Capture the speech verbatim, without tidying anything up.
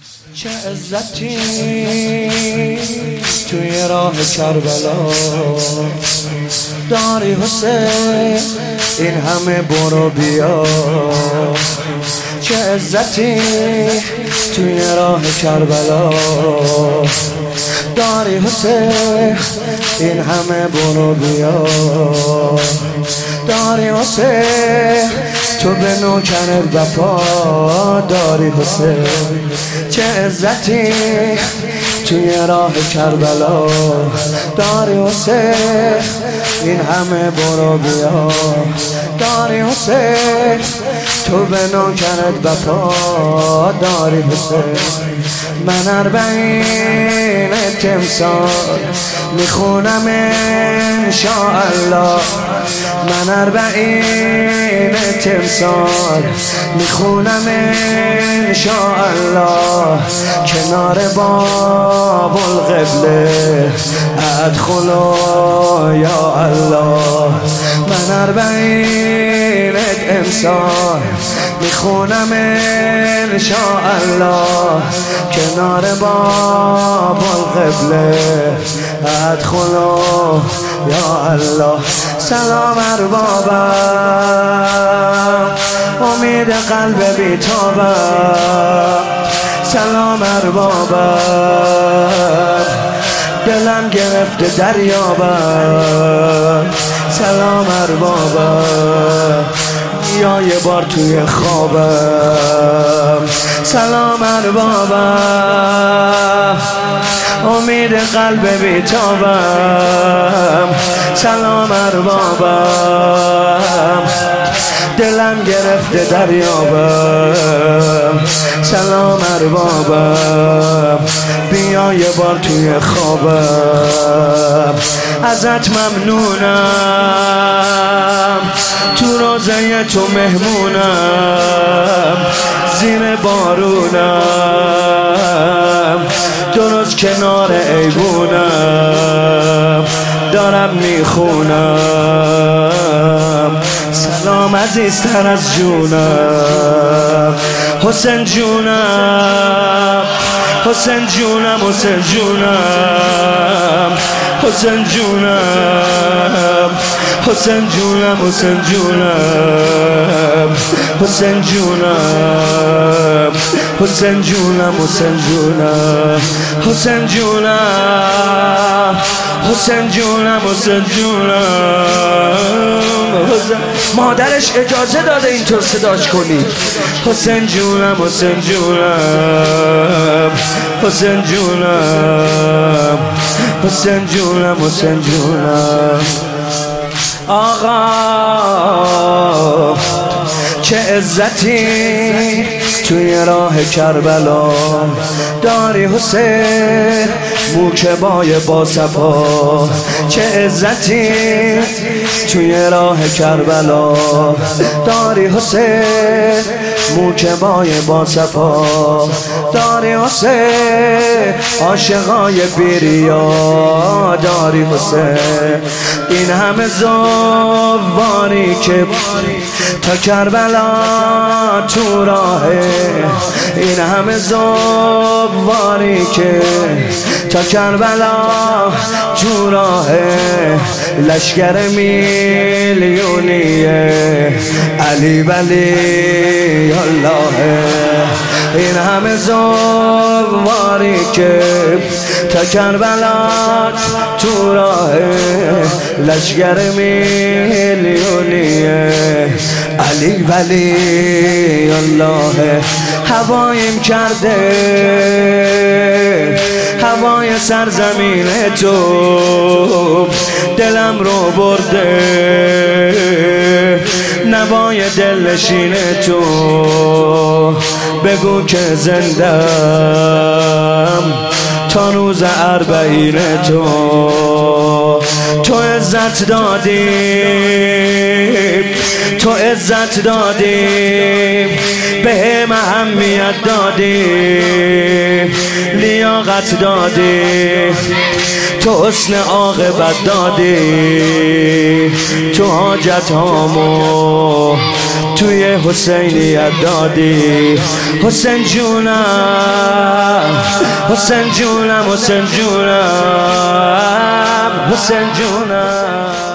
چه عزتی توی راه کربلا داری حسین، این همه برو بیا. چه عزتی توی راه کربلا داری حسین، این همه برو بیا. داری حسین، تو به نوکرت وفا داری حسین. چه عزتی توی راه کربلا داری حسین، این همه برو بیا. داری حسین، تو به نوکرت وفا داری حسین. من اربعین تمثال میخونم انشاءالله. من اربعین تمثال میخونم انشاءالله. کنار باب القبله ادخلوا یا الله. من اربعین امسال میخونم انشاءالله. کنار باب القبله ادخلوا یا الله. سلام اربابم، امید قلب بیتابم. سلام اربابم، دلم گرفته دریابم. سلام اربابم، یا یه بار توی خوابم. سلام اربابم، امید قلب بیتابم. سلام اربابم، دلم گرفته دریابم. سلام اربابم، بیا یه بار توی خوابم. ازت ممنونم، تو روزه تو مهمونم. زیر بارونم، درست کنار ایوونم، دارم میخونم. سلام عزیزتر از جونم، حسین جونم. حسین جونم، حسین جونم، حسین جونم. حسین جونم، حسین جونم، حسین جونم. حسین جونم، حسین جونم، حسین جونم. حسین جونم، حسین جونم. مادرش اجازه داده اینطور صداش کنی. حسین جونم، حسین جونم، حسین جونم. حسین جونم، حسین جونم. آقا چه عزتی توی راه کربلا داری حسین، موکبای با صفا. چه عزتی توی راه کربلا داری حسین، موکبای با صفا داری حسین. عاشقای بیریا داری حسین، این همه زواری که تا کربلا تو راهه. این همه زواری که تا کربلا تو راهه. لشگر میلیونیه علی ولی الله. این همه زواری که تا کربلا تو راهه. لشگر میلیونیه علی ولی الله. هوایم کرده هوای سرزمین تو، دلم رو برده نوای دلنشین تو. بگو که زندم تا روز اربعین تو. تو عزت دادی، تو عزت دادی، به اهمیت دادی، لیاقت دادی، تو حسن عاقبت دادی. تو حاجت هامو توی حسینیت دادی. حسین جونم، حسین جونم حسین جونم حسین جونم